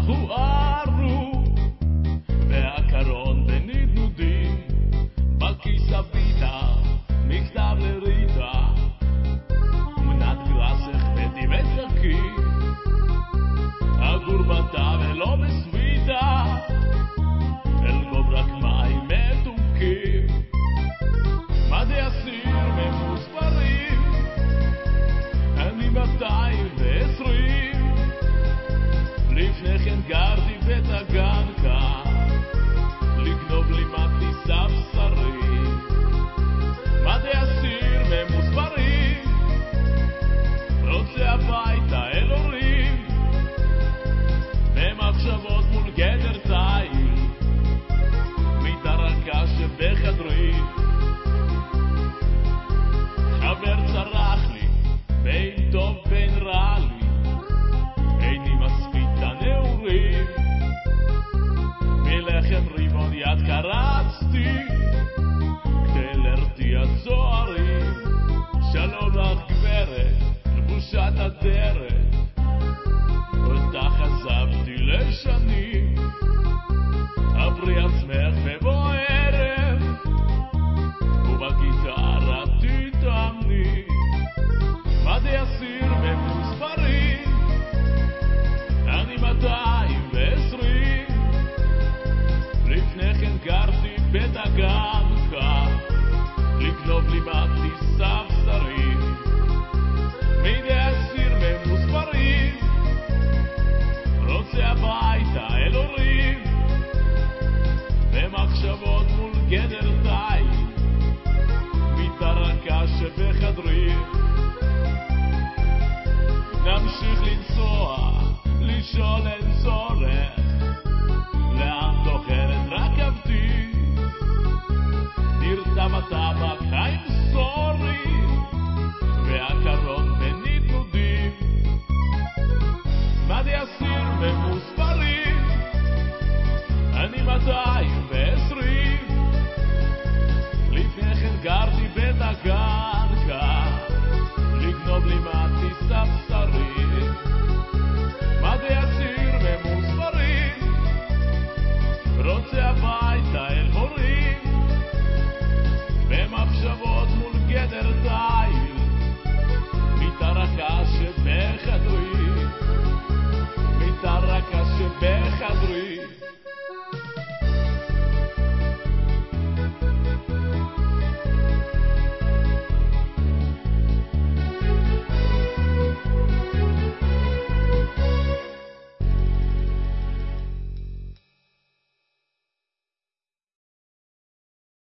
הוארו והקרון בנדנודים בכיס הביטה מכתב לריטה מנת גלסך בדיבת דרכי הגורבתה ולא בסוויטה אל גוב רק מים מתוקים מדי אסיר ממוספרים אני 220 לפני כן גרתי בטגנקה לגנוב לי מטיסה בשרים מדי אסיר ממוספרים רוצה הביתה אל הורים במחשבות מול גדר תיל מתרקה שבחדרי חבר צרח לי בין טוב בין רע לי איני מספיק הנעורים מלחם רימון יד קרצתי כדי להרתיע צוערים שלום לך גברת לבושת הדרך אותך עזבתי לשנים עברי עצמך בבוא ערב ובגיטרה תתאמני מדי אסיר ממוספרים אני 220 לפני כן גרתי בטגנקה לגנוב לי מטיסה בשרים מדי אסיר ממוספרים רוצה הביתה אל הורים במחשבות מול גדר תיל מתרקה שבחדרי נמשיך לנסוע לשאול אין צורך לאן תוחרת רכבתי נרתם הטבק האמסורי והקרון בנדנודים מדי אסיר ממוספרים אני 220